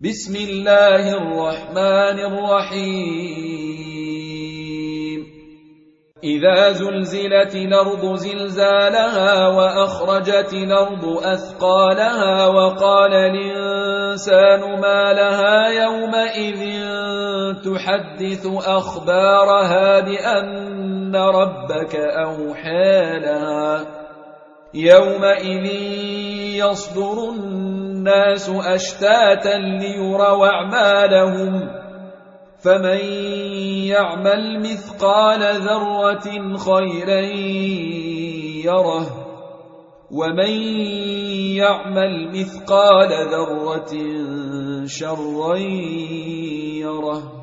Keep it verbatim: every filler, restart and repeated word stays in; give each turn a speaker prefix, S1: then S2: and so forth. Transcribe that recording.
S1: بسم الله الرحمن الرحيم إذا زلزلت الأرض زلزالها وأخرجت الأرض أثقالها وقال الإنسان ما لها يومئذ تحدث أخبارها بأن ربك أوحى لها يومئذ يصدر الناس أشتاتا ليروا أعمالهم فمن يعمل مثقال ذرة خيرا يره ومن يعمل مثقال ذرة شرا يره.